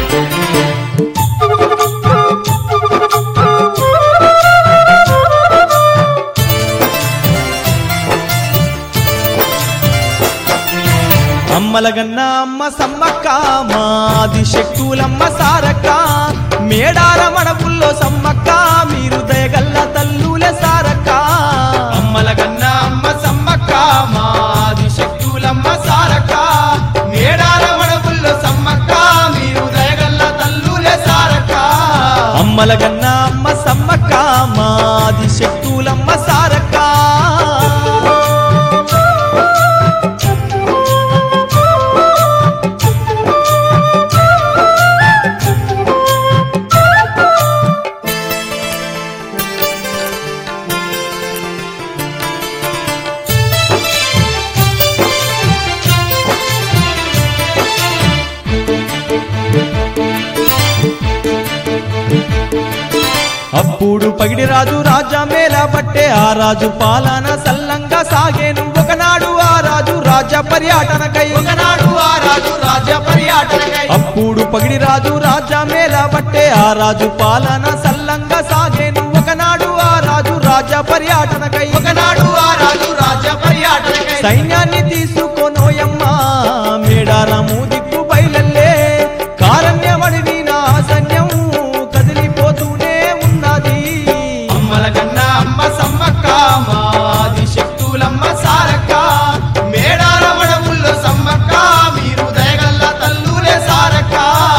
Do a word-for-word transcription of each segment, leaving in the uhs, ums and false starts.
అమ్మలగన్న అమ్మ సమ్మక్క మాది శక్తులమ్మ సారక్క మేడార మడపుల్లో సమ్మక్క మీరు దయగల్ల తల్లులే సారక్క అమ్మలగన్న అమ్మ సమ్మక్క మాది శక్తులమ్మ సారక్క మేడార మడపుల్లో సమ్మక్క మీరు దయగల్ల తల్లులే సారక్క అమ్మలగన్న అమ్మ సమ్మక్క మాది శక్తులమ్మ సారక్క అప్పుడు పగిడి రాజు రాజా మేళ పట్టే ఆ రాజు పాలన సల్లంగా సాగేను ఒకనాడు ఆ రాజు రాజా పర్యటనకై ఒకనాడు ఆ రాజు రాజా పర్యటనకై అప్పుడు పగిడి రాజు రాజా మేళ పట్టే ఆ రాజు పాలన సల్లంగా సాగేను ఒకనాడు ఆ రాజు రాజా పర్యటనకై ఒకనాడు ఆ రాజు రాజా పర్యటనకై సైన్యాన్ని తీసుకొనోయమ్మ మేడారము దిక్కు బయలల్లే కారణ్యమడిని నా సైన్యం కదిలిపోతూనే ఉన్నది అమ్మలగన్న అమ్మ సమ్మక్క మాది శక్తులమ్మ సారక్క మేడార మడపుల్లో సమ్మక్క మీరు దయగల్ల తల్లులే సారక్క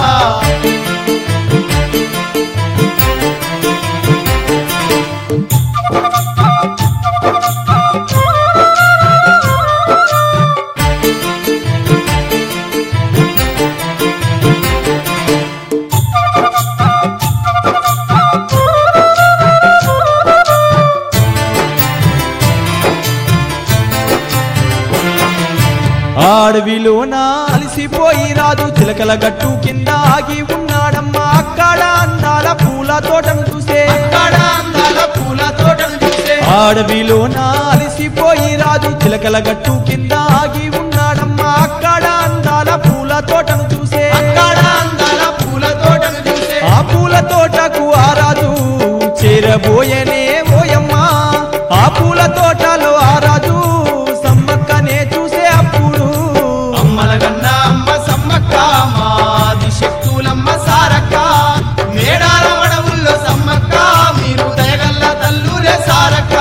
అడవిలోన అలసిపోయి రాజు చిలకల గట్టు కింద ఆగి ఉన్నాడమ్మా అక్కడ అందాల పూల తోటను చూసే అక్కడ అందాల పూల తోటను చూసే అడవిలోన అలసిపోయి రాజు చిలకల గట్టు కింద ఆగి ఉన్నాడమ్మా అక్కడ అందాల పూల తోటను చూసే అక్కడ అందాల పూల తోటను చూసే ఆ పూల తోటకు ఆ రాజు చేరబోయేనే ఓయమ్మా ఆ పూల తోటలో ఆ రాజు సమ్మక్కనే చూసే అప్పుడు అమ్మలగన్న అమ్మ సమ్మక్క మాది శక్తులమ్మ సారక్క మేడార మడవుల్లో సమ్మక్క మీరు దయగల్ల తల్లులే సారక్క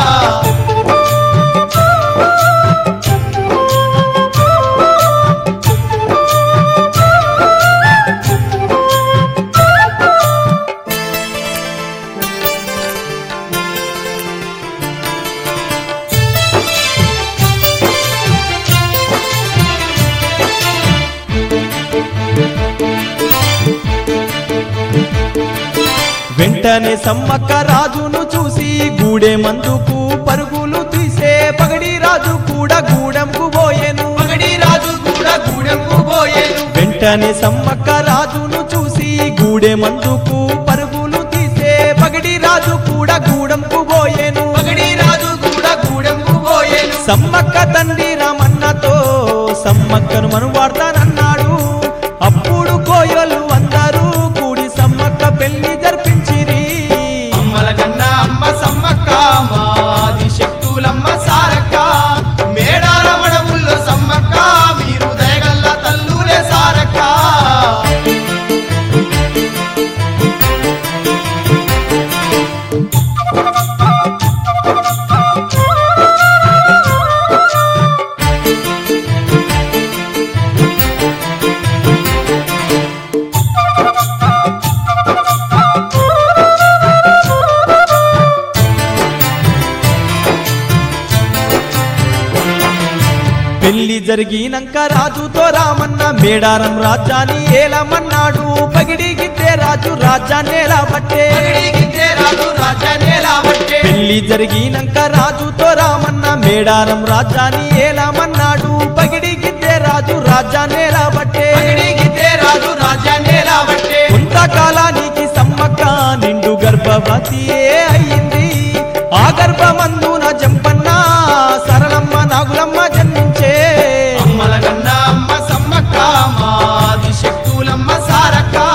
వెంటనే సమ్మక్క రాజును చూసి గూడె మందుకు పరుగులు తీసే పగడి రాజు కూడా గూడెంకు పోయెను పగడి రాజు కూడా గూడెంకు పోయేను వెంటనే సమ్మక్క రాజును చూసి గూడె మందుకు పరుగులు తీసే పగడి రాజు కూడా గూడెంకు పోయెను పగడి రాజు కూడా గూడెంకు పోయేను సమ్మక్క తండ్రి రామన్నతో సమ్మక్కను మనువాడతానన్నాడు అప్పుడు కోయలు అందరూ కూడి సమ్మక్క పెళ్లి జరిపించిరి అమ్మలగన్న అమ్మ సమ్మక్క మాది శక్తులమ్మ సారక్క మేడార మడవుల్లో సమ్మక్క మీరు దయగల్ల తల్లులే సారక్క పెళ్లి జరిగినాక రాజుతో రామన్న మేడారం రాజ్యాన్ని ఏలమన్నాడు పగిడి గిద్దే రాజు రాజ్యాన్ని ఏలబట్టే పగడి గిద్దే రాజు రాజ్యాన్ని లాబట్టే పెళ్లి జరిగినాక రాజుతో రామన్న మేడారం రాజ్యాన్ని ఏలమన్నాడు పగిడి గిద్దే రాజు రాజ్యాన్ని ఏలబట్టే పగడి గిద్దే రాజు రాజ్యాన్ని లాబట్టే కొంతకాలానికి సమ్మక్క నిండు గర్భవతియే అయ్యింది ఆ గర్భమందున జంపన్న సరళమ్మ నాగులమ్మ జన్మించే అమ్మలగన్న అమ్మ సమ్మక్క మాది శక్తులమ్మ సారక్క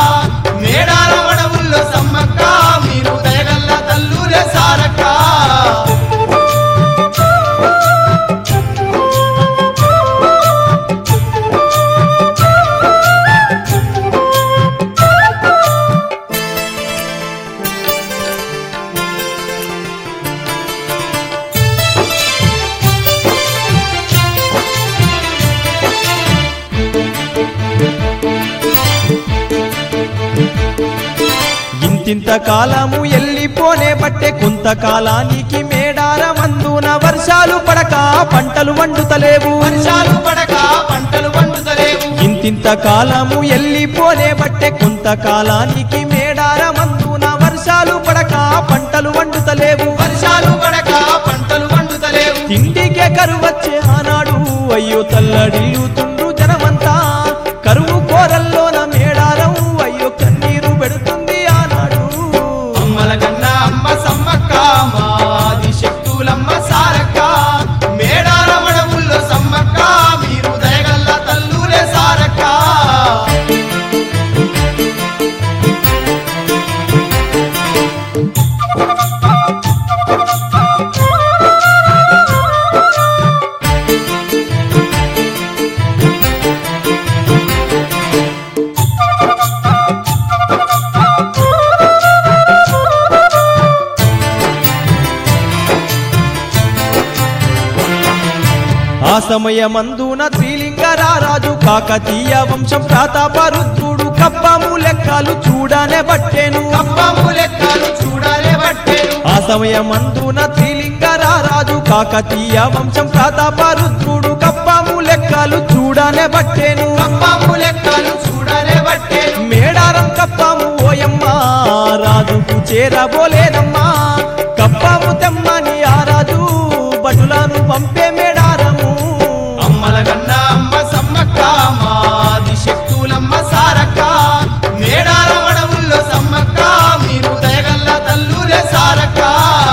ఇంతింత కాలము ఎల్లిపోనే బట్టే కొంతకాలానికి మేడారమందున వర్షాలు పడక పంటలు వండుతలేవు వర్షాలు పడక పంటలు పండుతలేవు ఇంతింత కాలము ఎల్లిపోనే బట్టే కొంతకాలానికి మేడారమందున వర్షాలు పడక పంటలు వండుతలేవు వర్షాలు పడక పంటలు పండుతలేవు తిండికే కరువు వచ్చే ఆనాడు అయ్యో తల్లడిల్లుతుండ్రు జనమంతా కరువు కోరల్లోన మేడారం అయ్యో కన్నీరు పెడుతుంది ఆనాడు అమ్మల కన్నా అమ్మ సమ్మక్క మాది శక్తులమ్మ సారక్క మేడారమడవుల్లో సమ్మక్క మీరు దయగల్ల తల్లులే సారక్క ఆ సమయమందున శ్రీలింగరారాజు కాకతీయ వంశం ప్రతాపరుద్రుడు కప్పము లెక్కలు చూడనే బట్టెను కప్పము లెక్కలు చూడలే బట్టేను ఆ సమయమందున శ్రీలింగరారాజు కాకతీయ వంశం ప్రతాపరుద్రుడు కప్పము లెక్కలు చూడనే బట్టెను కప్పము లెక్కలు చూడలే బట్టేను మేడారం కప్పము ఓయమ్మ రాజుకు చేరబోలేనమ్మా కప్పము తెమ్మని ఆ రాజు భటులను పంపే మేడారము అమ్మల కన్నా అమ్మ సమ్మక్క మాది శక్తులమ్మ సారక్క మేడారమడవుల్లో సమ్మక్క మీరు దయగల్ల తల్లులే సారక్క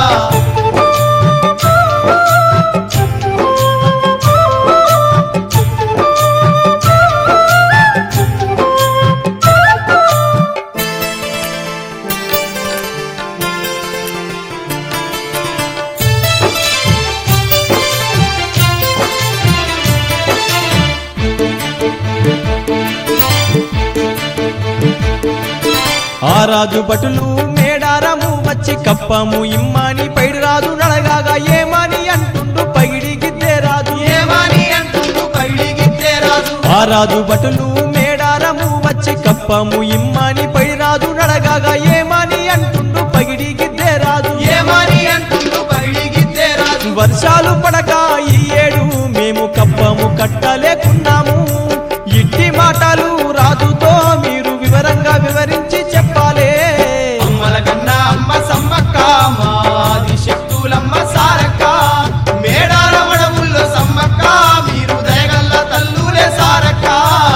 ఆ రాజు భటులు మేడారము వచ్చి కప్పము ఇమ్మని పైడి రాజు నడగాగా ఏమని అంటుండు పైడి గిద్దే రాజు ఏమని అంటుండు పైడిగిద్దే రాజు ఆ రాజు భటులు మేడారము వచ్చి కప్పము ఇమ్మని పైడి రాజు నడగాగా ఏమని అంటుండు పగిడి గిద్దే రాజు ఏమని అంటుండు పైడిగిద్దే రాజు వర్షాలు పడక ఈ ఏడు మేము కప్పము కట్టలేకున్నాము ఇట్టి మాటలు రాజుతో మీరు వివరంగా వివరించి చెప్పాలే అమ్మల కన్నా అమ్మ సమ్మక్క మాది శక్తులమ్మ సారక్క మేడారమడవుల్లో సమ్మక్క మీరు దయగల్ల తల్లులే సారక్క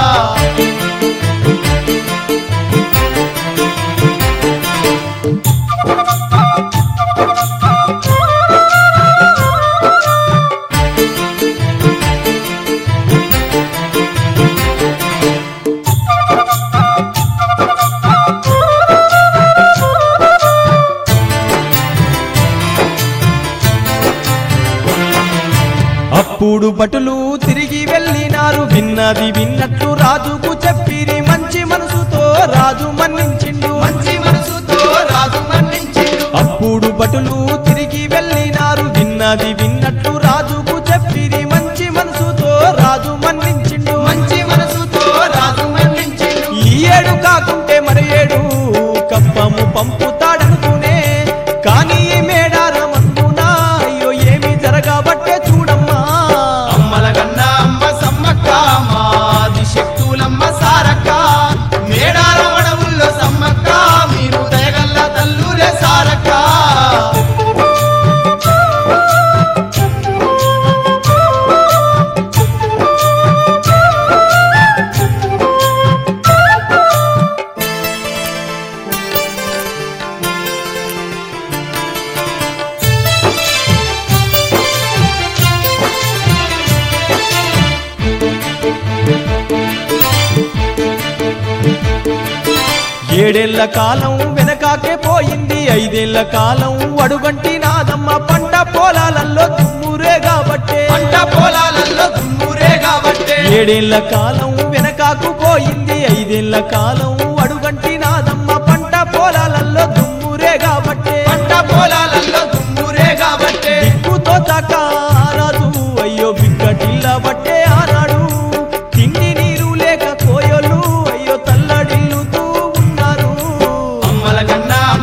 అప్పుడు భటులు తిరిగి వెళ్ళినారు విన్నది విన్నట్లు రాజుకు చెప్పిరి మంచి మనసుతో రాజు మన్నించిండు మంచి మనసుతో రాజు మన్నించిండు అప్పుడు భటులు తిరిగి వెళ్ళినారు విన్నది విన్నట్లు రాజుకు చెప్పిరి మంచి మనసుతో రాజు మన్నించిండు మంచి మనసుతో రాజు మన్నించిండు ఈ ఏడు కాకుంటే మరి ఏడు కప్పము పంపుతాడనుకునే కానీ ఈ మేడారమందున అయ్యో ఏమి జరగబట్టే చూడమ్మా అమ్మల కన్నా అమ్మ సమ్మక్క మాది శక్తులమ్మ సారక్క మేడారమడవుల్లో సమ్మక్క మీరు దయగల్ల తల్లులే సారక్క ఏడేళ్ల కాలం వెనకాకే పోయింది ఐదేళ్ల కాలం అడుగంటి నాదమ్మ పంట పొలాలలో దుమ్మురే కాబట్టే పంట పొలాలలో దుమ్మురే కాబట్టే ఏడేళ్ల కాలం వెనకాకు పోయింది ఐదేళ్ల కాలం అడుగంటి నాదమ్మ పంట పొలాలలో దుమ్మురే కాబట్టే పంట పొలాలలో దుమ్మురే కాబట్టే దిక్కుతో చాక రాజు అయ్యో బిక్కటిల్ల బట్టే ఆనాడు తిండి నీరు లేక కోయలు అయ్యో తల్లడిల్లుతూ ఉన్నారు అమ్మల కన్నా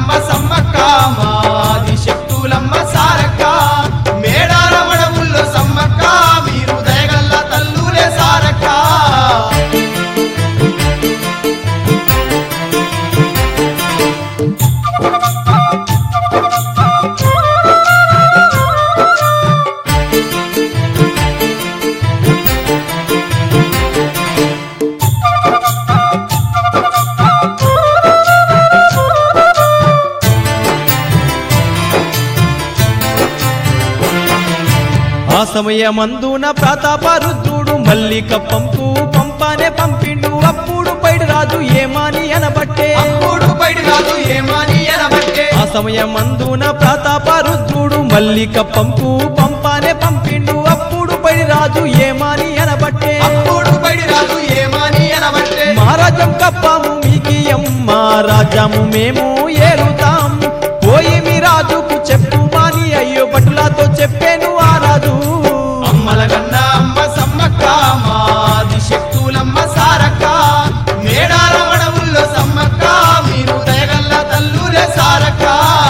సమయమందున ప్రతాప రుద్రుడు మల్లిక పంపు పంపానే పంపిండు అప్పుడు పైడి రాజు ఏమాని అనబట్టే అప్పుడు పైడి రాజు ఏమని అనబట్టే ఆ సమయమందున ప్రతాప రుద్రుడు మల్లిక పంపు పంపానే పంపిండు అప్పుడు పైడి రాజు ఏమాని అనబట్టే అప్పుడు పైడి రాజు ఏమని అనబట్టే మహారాజం కప్పాము మీకి అమ్మ రాజ్యము మేము ఏలుతాం పోయి మీ రాజుకు చెప్పు మాని అయ్యో భటులతో చెప్పాను ఆ రాజు అమ్మల కన్నా అమ్మ సమ్మక్క మాది శక్తులమ్మ సారక్క మేడాల వడవుల్లో సమ్మక్క మీరు దయగల్ల తల్లులే సారక్క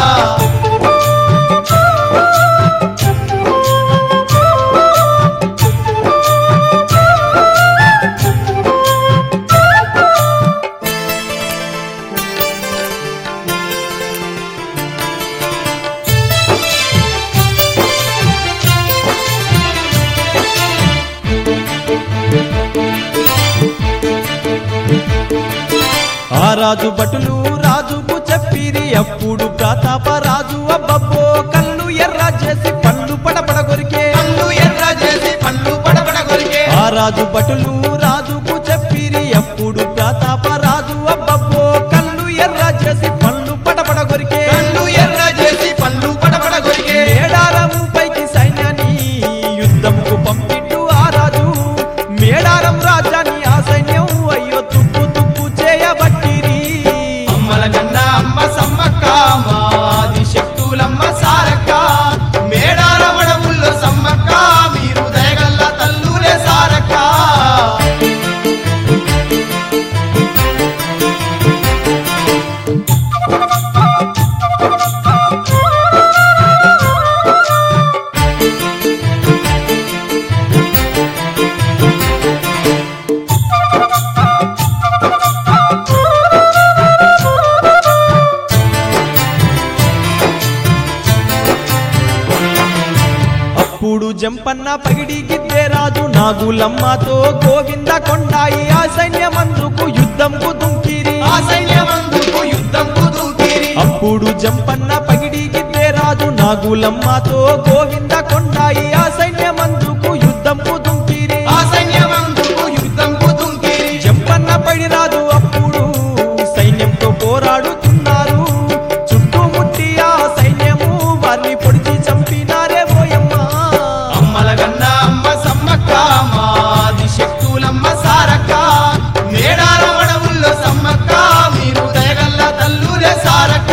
ఆ రాజు భటులు రాజుకు చెప్పిరి అప్పుడు ప్రతాప రాజు అబ్బబ్బో కళ్ళు ఎర్ర చేసి పండ్లు పడపడ కొరికే కళ్ళు ఎర్ర చేసి పండ్లు పడపడ కొరికే ఆ రాజు భటులు రాజుకు చెప్పిరి అప్పుడు ప్రతాప రాజు అబ్బబ్బో కళ్ళు ఎర్ర చేసి పండ్లు పడపడ కొరికే కళ్ళు ఎర్ర చేసి పండ్లు పడపడ కొరికే మేడారము పైకి సైన్యాన్ని యుద్ధంకు పంపిండు ఆ రాజు మేడారం రాజ్యాన్ని ఆ సైన్యం అయ్యో తుప్పు తుప్పు చేయబట్టిరి అమ్మల కన్నా అమ్మ సమ్మక్క మాది శక్తులమ్మ సారక్క మేడాల వడవుల్లో సమ్మక్క మీరు దయగల్ల తల్లులే సారక్క అప్పుడు జంపన్న పగిడి గిద్దే రాజు నాగులమ్మతో గోవింద కొండాయి ఆ సైన్యమందుకు యుద్ధంకు దుంకిరి ఆ సైన్యమందుకు యుద్ధంకు దూకిరి అప్పుడు జంపన్న పగిడి గిద్దే రాజు నాగులమ్మతో గోవింద కొండాయి ఆ సైన్యమందుకు యుద్ధంకు దుంకిరి ఆ సైన్యమందుకు యుద్ధంకు దూకిరి జంపన్న పడి రాజు అప్పుడు సైన్యంతో పోరాడుతున్నారు చుట్టుముట్టి ఆ సైన్యము వారిని పొడిచి చంపినారే పోయమ్మ అమ్మల కన్నా అమ్మ సమ్మక్క మాది శక్తులమ్మ సారక్క మేడాల వడవుల్లో సమ్మక్క మీరు దయగల్ల తల్లులే సారక్క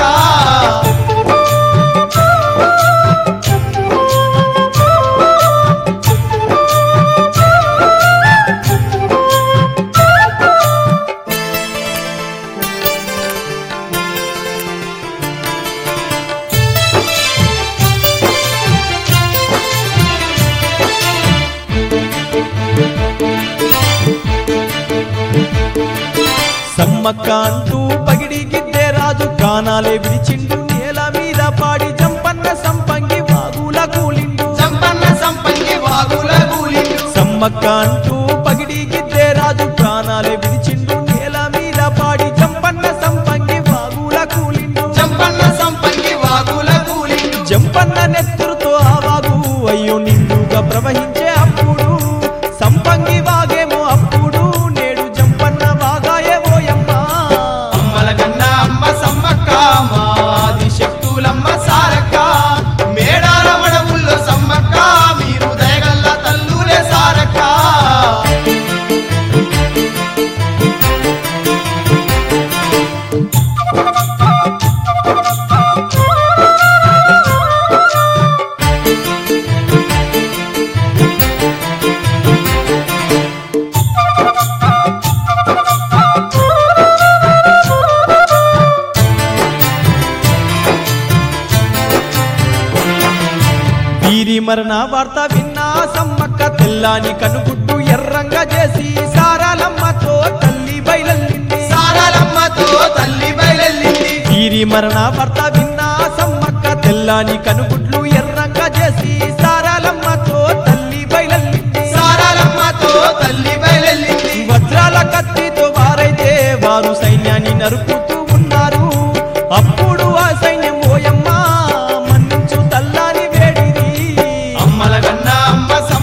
సమ్మక్క అంటూ పగిడి గిద్దే రాజు ప్రాణాలే విడిచిండు నేల మీద పాడి జంపన్న సంపంగి వాగుల కూలిండు సంపన్న సంపంగి వాగుల కూలిండు సమ్మక్క అంటూ పగిడి గిద్దే రాజు ప్రాణాలే విడిచిండు నేల మీద పాడి జంపన్న సంపంగి వాగుల కూలిండు సంపన్న సంపంగి వాగుల కూలిండు జంపన్న నెత్తురుతో ఆ వాగు అయ్యో నిండుగా ప్రవహించే అప్పుడు సంపంగి వాగేమో అప్పుడు నేడు జంపన్న వాగాయే ఓయమ్మ అమ్మల కన్నా అమ్మ సమ్మక్క మాది శక్తులమ్మ సారక్క మేడాల వడవుల్లో సమ్మక్క మీరు దయగల్ల తల్లులే సారక్క వీరి మరణ వార్త విన్నా సమ్మక్క తెల్లాని కనుగుడ్డు ఎర్రంగా చేసి సారాలమ్మతో తల్లి బయలెల్లింది సారాలమ్మతో తల్లి బయలెల్లింది వీరి మరణ వార్త విన్నా సమ్మక్క తెల్లాని కనుగుడ్లు ఎర్రంగా చేసి సారాలమ్మతో తల్లి బయలెల్లింది సారాలమ్మతో తల్లి బయలెల్లింది వజ్రాల కత్తితో వారైతే వారు సైన్యాన్ని నరుకుతూ ఉన్నారు అప్పుడు ఆ సైన్యం ఓయమ్మ మన్నించు తల్లాని వేడిరి అమ్మల కన్నా అమ్మ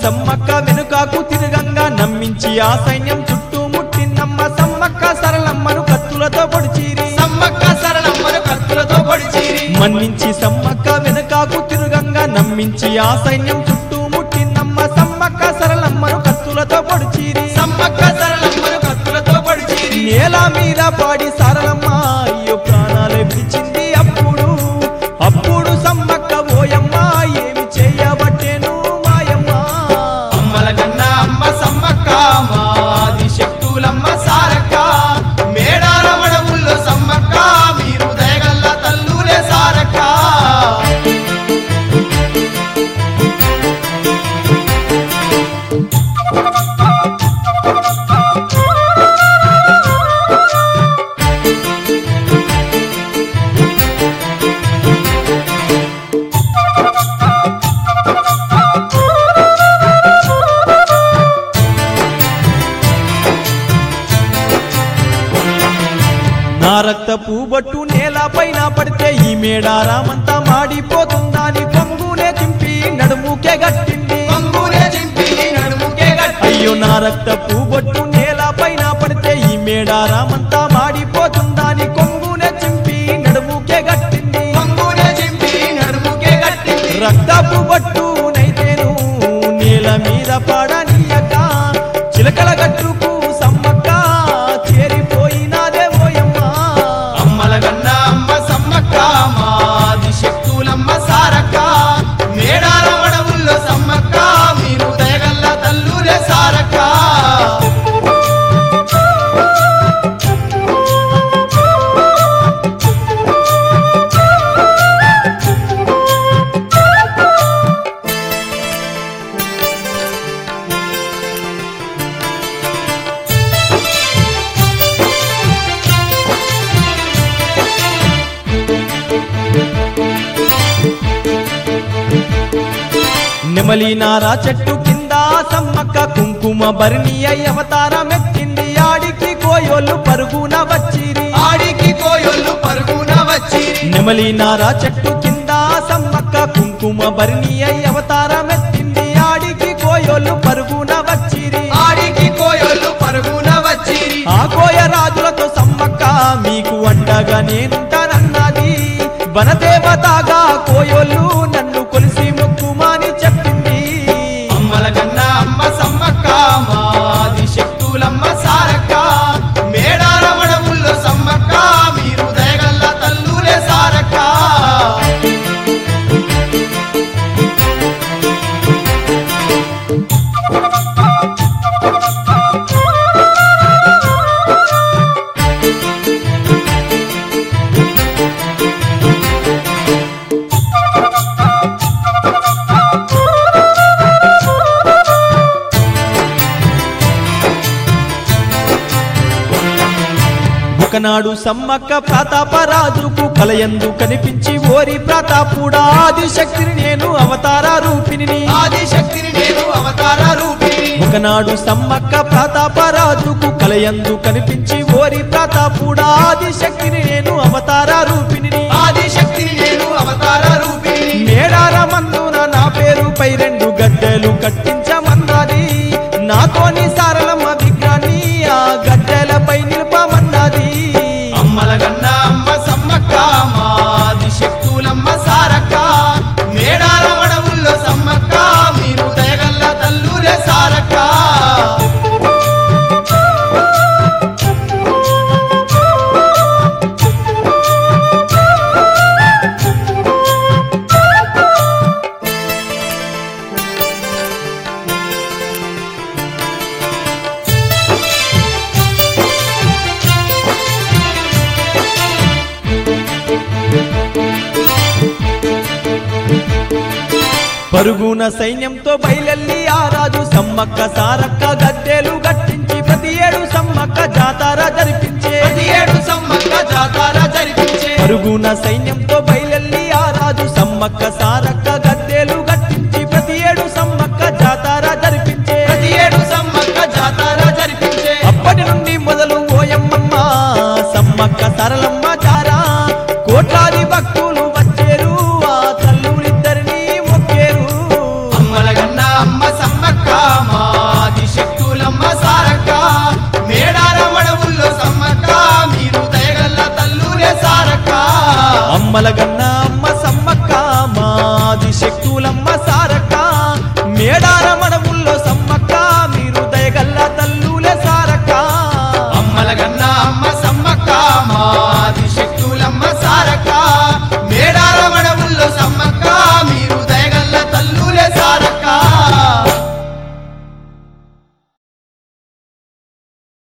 సమ్మక్క వెనుకాకు తిరుగంగా నమ్మించి ఆ సైన్యం చుట్టూ ముట్టిందమ్మ సమ్మక్క సరళమ్మను కత్తులతో పొడిచిరి సమ్మక్క సరళమ్మను కత్తులతో పొడిచిరి మన్నించి సమ్మక్క వెనుకాకు తిరుగంగా నమ్మించి ఆ సైన్యం చుట్టూ ముట్టిందమ్మ సమ్మక్క సరళమ్మను కత్తులతో పొడిచిరి సమ్మక్క సరళమ్మను కత్తులతో పొడిచిరి నేల మీద పాడి సరళమ్మ అయ్యో ప్రాణాలు విడిచింది అప్పుడు అప్పుడు సమ్మక్క ఓయమ్మ ఏమి చేయబట్టేను మాయమ్మ అమ్మల కన్నా అమ్మ సమ్మక్క మాది శక్తులమ్మ సారక్క మేడార మడవుల్లో సమ్మక్క మీరు దయగల్ల తల్లులే సారక్క నా రక్త పూబట్టు నేల పైన పడితే ఈ మేడారామంతా మాడిపోతుందని కొంగునే చింపి నడుముకే గట్టింది కొంగునే చింపి నడుముకే గట్టి అయ్యో నా రక్త పూబట్టు నేల పైన పడితే ఈ మేడారామంతా మాడిపోతుందని కొంగునే చింపి నడుముకే గట్టింది కొంగునే చింపి నడుముకే గట్టింది రక్తపు బట్టునైతేను నేల మీద పడనీయక చిలకల గట్టుకు సమ్మక్క చేరిపోయినాదే ఓయమ్మ అమ్మల కన్నా అమ్మ సమ్మక్క మాది శక్తులమ్మ సారక్క మేడార మడవుల్లో సమ్మక్క మీరు దయగల్ల తల్లులే సారక్క నెమలి నారా చెట్టు కింద సమ్మక్క కుంకుమ భరణి అయ్య అవతారమెత్తింది ఆడికి కోయోళ్ళు పరుగున వచ్చిరి ఆడికి కోయొల్లు పరుగున వచ్చిరి నెమలి నారా చెట్టు కింద సమ్మక్క కుంకుమ భరణి అయ్య అవతారమెత్తింది ఆడికి కోయోళ్ళు పరుగున వచ్చిరి ఆడికి కోయొల్లు పరుగున వచ్చిరి ఆ కోయ రాజులతో సమ్మక్క మీకు అండగా నేనుంటానన్నది వనదేవతగా కోయోళ్ళు నన్ను కొలిసి మొక్కుమాని చెప్పింది అమ్మల కన్నా అమ్మ సమ్మక్క మాది శక్తులమ్మ సారక్క మేడార మడవుల్లో సమ్మక్క మీరు దయగల్ల తల్లులే సారక్క ఒకనాడు సమ్మక్క ప్రతాపరాజుకు కలయందు కనిపించి ఓరి ప్రతాపుడా ఆదిశక్తిని నేను అవతార రూపిణిని ఆదిశక్తిని నేను అవతార రూపిణి ఒకనాడు సమ్మక్క ప్రతాపరాజుకు కలయందు కనిపించి ఓరి ప్రతాపుడా ఆదిశక్తిని నేను అవతార రూపిణిని ఆదిశక్తిని నేను అవతార రూపిణి మేడారమందున నా పేరుపై రెండు గద్దెలు కట్టించమన్నది నాతోని సారలమ్మ విగ్రహాన్ని ఆ గద్దెలపై నిలపమన్నది అమ్మల కన్నా అమ్మ సమ్మక్క మాది శక్తులమ్మ సారక్క మేడార మడవుల్లో సమ్మక్క మీరు దయగల్ల తల్లులే సారక్క పరుగున సైన్యంతో బయలెల్లి ఆ రాజు సమ్మక్క సారక్క గద్దెలు గట్టించి ప్రతి ఏడు సమ్మక్క జాతర జరిపించే ప్రతి ఏడు సమ్మక్క జాతర జరిపించే పరుగున సైన్యంతో బయలెల్లి ఆ రాజు సమ్మక్క సారక్క గద్దెలు గట్టించి ప్రతి ఏడు సమ్మక్క జాతర జరిపించే ప్రతి ఏడు సమ్మక్క జాతర జరిపించే అప్పటి నుండి మొదలు ఓయమ్మమ్మ సమ్మక్క సరళమ్మ జారా కోట్లాది భక్తులు వచ్చేరు ఆ తల్లులిద్దరిని మొక్కేరు అమ్మల కన్నా అమ్మ సమ్మక్క అమ్మలగన్న